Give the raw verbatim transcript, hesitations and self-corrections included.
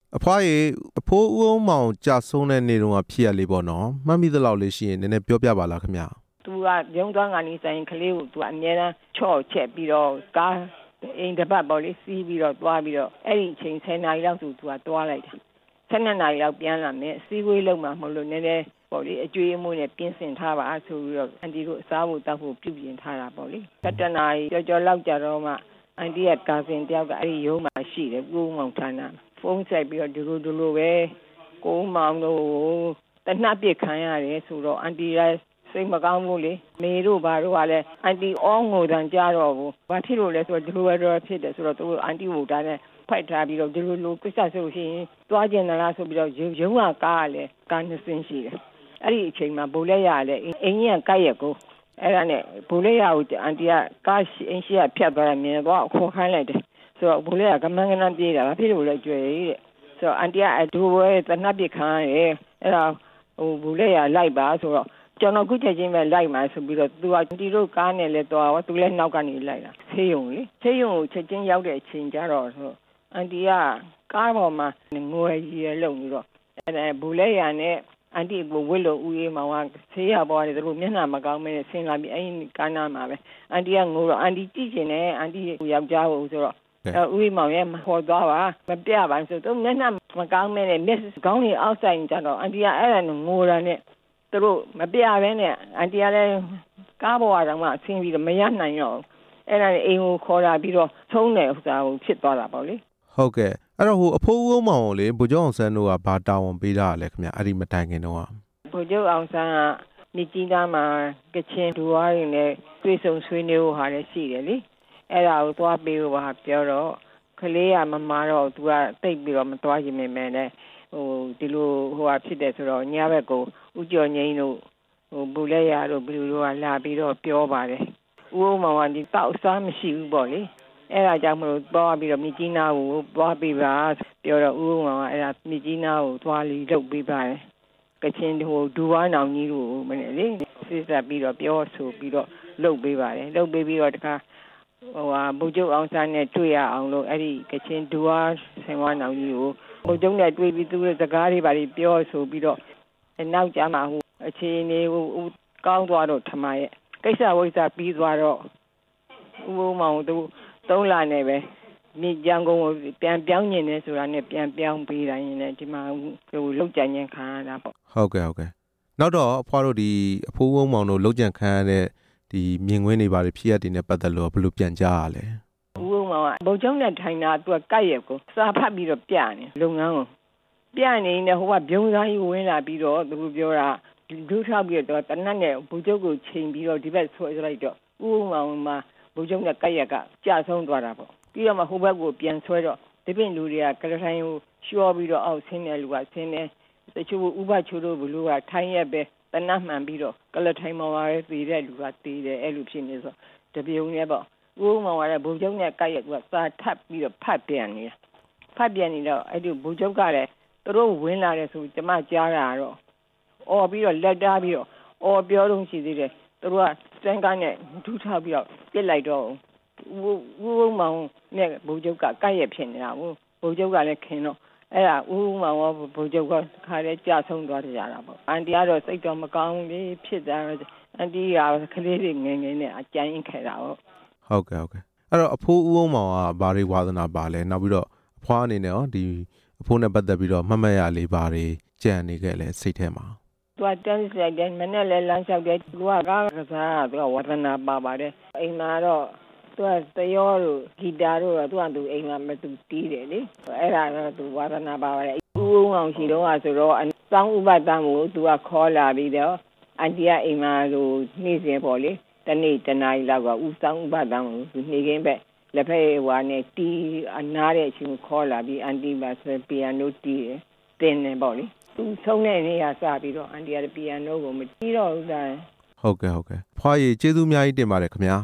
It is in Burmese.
အဖွားရေအဖိုးဦးအောင်မောင်ကြာဆုံးတဲ့နေ့တုန်းကဖြစ်ရလေးပေါ့နော်မှတ်မိသလောက်လေးရှိရင်နည်းနည်းပြောပြပါလားခင်ဗျာသူကရုံးသွားကနေဆိုင်ကလေးကိုသူကအများအားချော့ချက်ပြီးတော့ကားအိမ်တစ်ပတ်ပေါ့လေစီးပြီးတော့သွားပြီးတော့အဲ့ဒီအချိန်ဆယ်နာရီလောက်ဆိုသူကသွားလိုက်တာဆယ်နှစ်နာရီလောက်ပြန်လာမယ်အစည်းအဝေးလုပ်မှမလို့နည်းနည်းပေါ့လေအကျွေးအမွေးနဲ့ပြင်ဆင်ထားပါဆိုပြီးတော့အန်တီတို့အစားဖို့တောက်ဖို့ပြုပြင်ထားတာပေါ့လေတတနာရီကြော်ကြော်လောက်ကြတော့မှအန်တီရဲ့ကာစင်တယောက်ကအဲ့ဒီရုံးမှာရှိတယ်ကိုဦးမောင်ဌာနဖုန်းဆက်ပြီးတော့ဒီလိုဒီလိုပဲကိုဦးမောင်တို့တနတ်ပြစ်ခံရတယ်ဆိုတော့အန်တီရဲ့စိတ်မကောင်းဘူးလေမေတို့ဘာတို့ကလည်းအန်တီအောငိုတန်ကြတော့ဘူးဘာဖြစ်လို့လဲဆိုတော့ဒီလိုပဲတော့ဖြစ်တယ်ဆိုတော့သူအန်တီကိုဒါနဲ့ဖိုက်ထားပြီးတော့ဒီလိုလိုကိစ္စဆိုလို့ရှိရင်သွားကျင်လားဆိုပြီးတော့ရုံးကကားလည်းကားနှစ်စင်းရှိတယ်အဲ့ဒီအချိန်မှာဘိုးလက်ရလည်းအင်းကြီးကကိုက်ရကိုအဲ့ဒါနဲ့ဘိုးလက်ရကိုအန်တီကကားအင်းရှိကဖြတ်သွားတယ်မြင်တော့ခေါ်ခိုင်းလိုက်တယ်ဆိုတော့ဘိုးလက်ကကမန်းကနန်းပြေးတာဘာဖြစ်လို့လဲကြွယ်တဲ့ဆိုတော့အန်တီကအဒူဝဲတနတ်ပြခံရဲအဲ့ဒါဟိုဘိုးလက်ရလိုက်ပါဆိုတော့ကျွန်တော်ခုချက်ချင်းပဲလိုက်မှာဆိုပြီးတော့သူကတီတို့ကားနဲ့လဲတော့သူလည်းနောက်ကနေလိုက်တာဆေးရုံလေဆေးရုံကိုချက်ချင်းရောက်တဲ့အချိန်ကျတော့ဆိုအန်တီကကားပေါ်မှာငွေကြီးရလုံပြီးတော့အဲ့ဘိုးလက်ရနဲ့အန်တီကိုဝစ်လို့ဦးရေးမောင်ကဆေးရပေါ်တယ်သူတို့မျက်နှာမကောင်းမဲဆင်းလာပြီးအဲ့ဒီကားနာမှာပဲအန်တီကငိုတော့အန်တီကြည့်ချင်တယ်အန်တီယောက်ျားကိုဆိုတော့ဦးရေးမောင်ရဲ့ခေါ်သွားပါမပြပါဆိုတော့မျက်နှာမကောင်းမဲနဲ့မျက်ခေါင်းကြီးအောက်ဆိုင်ကြတော့အန်တီကအဲ့ဒါနဲ့ငိုတာနဲ့သူတို့မပြဘဲနဲ့အန်တီကလည်းကားပေါ်ကတော့မှဆင်းပြီးတော့မရနိုင်တော့အဲ့ဒါနဲ့အိမ်ကိုခေါ်လာပြီးတော့သုံးတယ်ဥစ္စာကိုဖြစ်သွားတာပေါ့လေဟုတ်ကဲ့အဲ့တော့ဟိုအဖိုးဦးမောင်ကိုလေဗိုလ်ချုပ်အောင်ဆန်းတို့ကဘာတာဝန်ပေးတာလဲခင်ဗျအဲ့ဒီမတိုင်ခင်တော့ဗိုလ်ချုပ်အောင်ဆန်းကမြစ်ကြီးနားမှာကချင်ဒူဝါးတွေနဲ့တွေ့ဆုံဆွေးနွေးဖို့ဟာလည်းရှိတယ်လေအဲ့ဒါကိုသွားပေးဖို့ဟာပြောတော့ကလေးကမမာတော့သူကတိတ်ပြီးတော့မသွားခြင်းပဲနဲ့ဟိုဒီလိုဟိုဟာဖြစ်တယ်ဆိုတော့ညဘက်ကိုဦးကျော်ငိမ့်တို့ဟိုဘူလက်ရတို့ဘလူတို့ကလာပြီးတော့ပြောပါတယ်ဦးအောင်မောင်ကဒီတောက်စားမရှိဘူးပေါ့လေအဲ့ဒါကြောင့်မလို့သွားပြီးတော့မြကြီးနားကိုသွားပြီးပါပြောတော့ဦးအောင်မောင်ကအဲ့ဒါမြကြီးနားကိုသွားလီလုပ်ပြီးပါတယ်ကချင်ဟိုဒူဝါနောင်ကြီးတို့မနဲ့လေစစ်ဆက်ပြီးတော့ပြောဆိုပြီးတော့လုပ်ပေးပါတယ်လုပ်ပေးပြီးတော့တခါဟိုဟာဗိုလ်ချုပ်အောင်ဆန်းနဲ့တွေ့ရအောင်လို့အဲ့ဒီကချင်ဒူဝါဆင်ဝါနောင်ကြီးကိုဗိုလ်ချုပ်နဲ့တွေ့ပြီးသူ့ရဲ့စကားတွေပါပြီးပြောဆိုပြီးတော့နောက်ကြမှာဟိုအခြေအနေဟိုကောင်းသွားတော့ထမရဲ့ကိစ္စဝိစ္စပြီးသွားတော့ဦးဦးမောင်တို့သုံးလနဲ့ပဲမြေကြံကုန်ကိုပြန်ပြောင်းညင်နေဆိုတာနဲ့ပြန်ပြောင်းပေးတိုင်းနဲ့ဒီမှာဟိုလောက်ကြံញင်ခံရတာပေါ့ဟုတ်ကဲ့ဟုတ်ကဲ့နောက်တော့အဖွားတို့ဒီအဖိုးဝုံမောင်တို့လောက်ကြံခံရတဲ့ဒီမြင်ကွင်းတွေပါဖြစ်ရတဲ့နဲ့ပတ်သက်လို့ဘယ်လိုပြန်ကြားရလဲဦးဦးမောင်ကဗိုလ်ချုပ်နဲ့ထိုင်တာသူကကတ်ရက်ကိုစာဖတ်ပြီးတော့ပြနေလုပ်ငန်းကိုပြနေနေဟိုကဘုံစားကြီးဝင်လာပြီးတော့သူပြောတာဒုထောက်ပြီးတော့တနတ်နဲ့ဗိုလ်ချုပ်ကိုချိန်ပြီးတော့ဒီဘက်ဆွဲလိုက်တော့ဦးဦးမောင်မှာဗိုလ်ချုပ်နဲ့ကတ်ရက်ကကြာဆုံးသွားတာပေါ့ပြီးတော့မှဟိုဘက်ကိုပြန်ဆွဲတော့ဒီပြင်လူတွေကကလထိုင်ကိုရှော့ပြီးတော့အောက်ဆင်းတဲ့လူကဆင်းနေတချို့ဥပချိုးတို့ဘလူကထိုင်းရက်ပဲတနတ်မှန်ပြီးတော့ကလထိုင်မှာပဲသေးတဲ့လူကသေးတယ်အဲ့လိုဖြစ်နေဆိုတပြုံနဲ့ပေါ့ဦးမောင်ကလည်းဗိုလ်ချုပ်နဲ့ကတ်ရက်ကစာထပ်ပြီးတော့ဖတ်ပြန်နေတာဖတ်ပြန်နေတော့အဲ့ဒီဗိုလ်ချုပ်ကလည်းသူတို့ဝင်လာတယ်ဆိုကျမကြားတာတော့အော်ပြီးတော့လက်တားပြီးတော့အော်ပြောတော့ရှိသေးတယ်သူတို့ကစတန်ကားနဲ့ဒူးထားပြီးတော့ပြစ်လိုက်တော့ဦးဦးမောင်နဲ့ဗိုလ်ချုပ်ကကတ်ရက်ဖြစ်နေတာကိုဗိုလ်ချုပ်ကလည်းခင်တော့အဲ့ဒါဦးဦးမောင်ကဗိုလ်ချုပ်ကခါရဲကြဆုံးသွားကြတာပေါ့အန်တီကတော့စိတ်တော့မကောင်းဘူးဖြစ်တာအန်တီကကလေးတွေငယ်ငယ်နဲ့အကြမ်းခဲ့တာပေါ့ဟုတ်ကဲ့ဟုတ်ကဲ့အဲ့တော့အဖိုးဦးအောင်မောင်ကဘာတွေဝါသနာပါလဲနောက်ပြီးတော့အဖွားအနေနဲ့ရောဒီအဖိုးနဲ့ပတ်သက်ပြီးတော့မှတ်မှတ်ရလေးဘာတွေကြံနေခဲ့လဲစိတ်ထဲမှာသူကတန်းဆိုင်တယ်မနဲ့လည်းလမ်းလျှောက်တယ်သူကကားကစားသူကဝါသနာပါပါတယ်အိမ်မှာတော့သူကတရောတို့ဂီတာတို့တော့သူကသူအိမ်မှာမသူတီးတယ်လေအဲ့ဒါတော့သူဝါသနာပါပါတယ်ဦးဦးအောင်ရှိတော့ဆိုတော့စောင်းဥပဒံကိုသူကခေါ်လာပြီးတော့အန်တီကအိမ်မှာဟိုနှိစင်ပေါ့လေတနေ့တနားရီလောက်ကဦးစောင်းဥပဒံကိုသူနှိခင်းပဲလက်ဖက်ဝါနဲ့တီးအနားတဲ့အချိန်ခေါ်လာပြီးအန်တီပါဆိုပီယိုနိုတီးတယ်တင်နေပေါ့လေသူဆုံးတဲ့နေ့ကစပြီးတော့အန်တီကပီယိုနိုကိုမတီးတော့ဘူးသားဟုတ်ကဲ့ဟုတ်ကဲ့ဖွားရည်ကျေးဇူးအများကြီးတင်ပါတယ်ခင်ဗျာ